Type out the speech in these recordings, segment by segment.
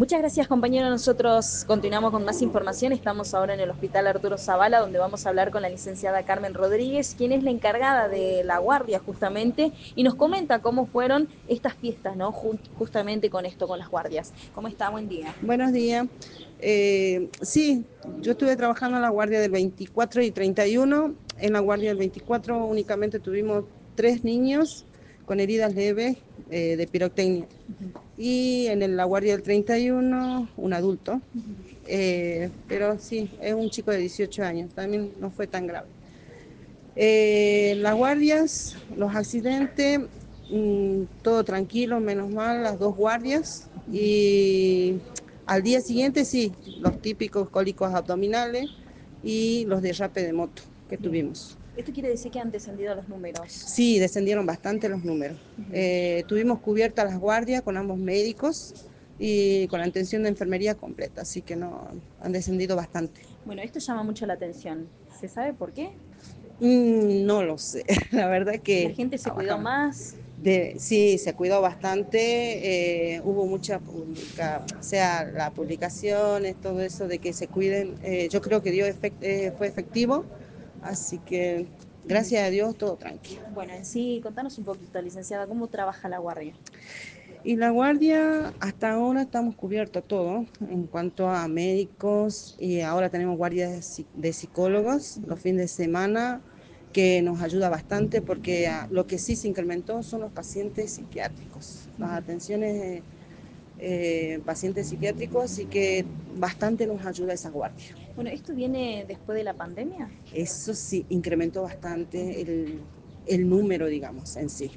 Muchas gracias, compañero. Nosotros continuamos con más información. Estamos ahora en el Hospital Arturo Zavala, donde vamos a hablar con la licenciada Carmen Rodríguez, quien es la encargada de la guardia justamente, y nos comenta cómo fueron estas fiestas, ¿no? Justamente con esto, con las guardias. ¿Cómo está? Buen día. Buenos días. Sí, yo estuve trabajando en la guardia del 24 y 31. En la guardia del 24 únicamente tuvimos 3 niños con heridas leves de pirotecnia. Y en la guardia del 31, un adulto. Pero sí, es un chico de 18 años, también no fue tan grave. Las guardias, los accidentes, todo tranquilo, menos mal, las 2 guardias. Y al día siguiente sí, los típicos cólicos abdominales y los derrapes de moto que Bien. tuvimos. Esto quiere decir que han descendido los números. Sí, descendieron bastante los números. Tuvimos cubiertas las guardias con ambos médicos y con la atención de enfermería completa, así que no, han descendido bastante. Bueno, esto llama mucho la atención. ¿Se sabe por qué? No lo sé, la verdad La que gente se cuidó más. sí, se cuidó bastante, hubo mucha o sea, las publicaciones, todo eso de que se cuiden, yo creo que fue efectivo, así que gracias a Dios todo tranquilo. Bueno, en sí, contanos un poquito, licenciada, ¿cómo trabaja la guardia? Y la guardia, hasta ahora estamos cubiertos todo en cuanto a médicos y ahora tenemos guardias de psicólogos los fines de semana que nos ayuda bastante porque lo que sí se incrementó son los pacientes psiquiátricos, las atenciones de pacientes psiquiátricos y que bastante nos ayuda esa guardia. Bueno, ¿esto viene después de la pandemia? Eso sí, incrementó bastante el número, digamos, en sí.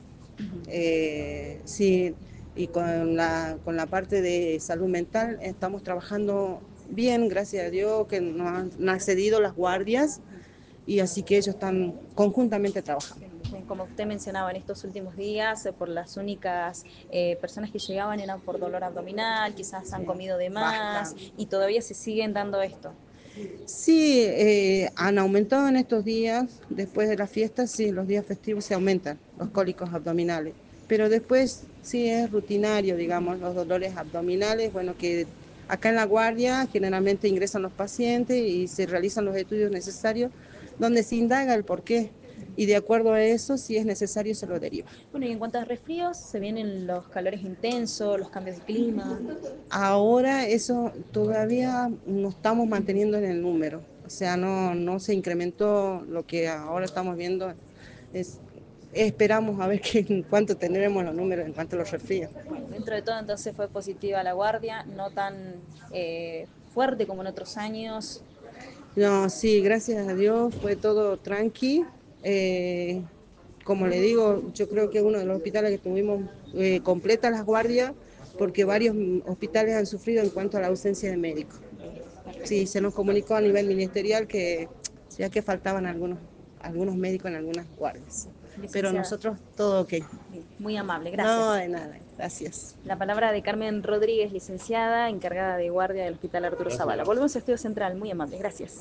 Sí, y con la parte de salud mental estamos trabajando bien, gracias a Dios, que nos han accedido las guardias y así que ellos están conjuntamente trabajando. Como usted mencionaba, en estos últimos días, por las únicas personas que llegaban eran por dolor abdominal, quizás han comido de más Bastante. y todavía se siguen dando esto. Sí, han aumentado en estos días, después de las fiestas, sí, los días festivos se aumentan los cólicos abdominales, pero después sí es rutinario, digamos, los dolores abdominales, bueno, que acá en la guardia generalmente ingresan los pacientes y se realizan los estudios necesarios, donde se indaga el porqué y de acuerdo a eso, si es necesario, se lo deriva. Bueno, y en cuanto a resfríos, se vienen los calores intensos, los cambios de clima. Ahora eso todavía no estamos manteniendo en el número, o sea, no se incrementó lo que ahora estamos viendo. Es, esperamos a ver cuánto tendremos los números en cuanto a los resfríos. Bueno, dentro de todo entonces fue positiva la guardia, no tan fuerte como en otros años. No, sí, gracias a Dios fue todo tranqui. Eh, Como le digo, yo creo que es uno de los hospitales que tuvimos completas las guardias porque varios hospitales han sufrido en cuanto a la ausencia de médicos. Sí, se nos comunicó a nivel ministerial que ya que faltaban algunos médicos en algunas guardias. Pero Licenciada, nosotros todo ok. muy amable, No, gracias. de nada, gracias. La palabra de Carmen Rodríguez, licenciada, encargada de guardia del Hospital Arturo Zavala. Volvemos a Estudio Central, muy amable, gracias.